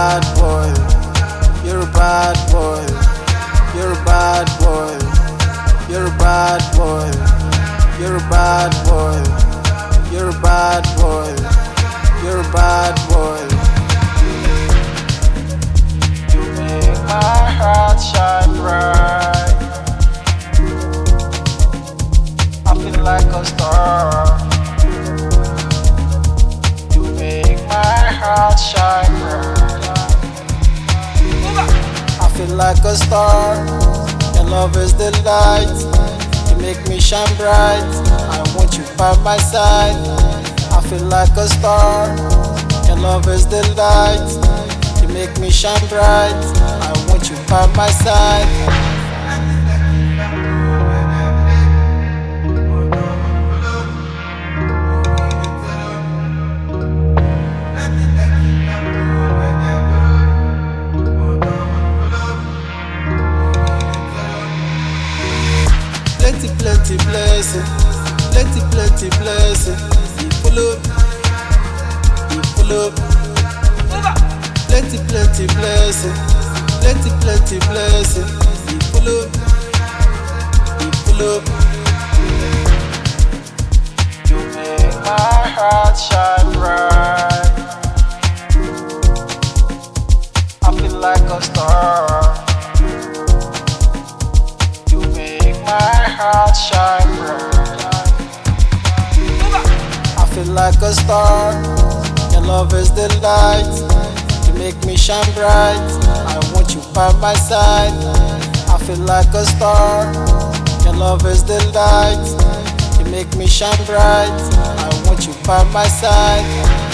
bad boy. You're a bad boy. You're a bad boy. You're a bad boy. You're a bad boy. You're a bad boy. You're a bad boy. You make my heart shine bright. I feel like a star. You make my heart shine bright. I feel like a star. Your love is the light. You make me shine bright. I want you by my side. I feel like a star. Your love is the light. You make me shine bright. I want you by my side. Plenty blessing, plenty blessing. He full up, plenty blessing, plenty blessing. He full up. You make my heart shine bright. I feel like a star. My heart shine bright. I feel like a star. Your love is the light. You make me shine bright. I want you by my side. I feel like a star. Your love is the light. You make me shine bright. I want you by my side.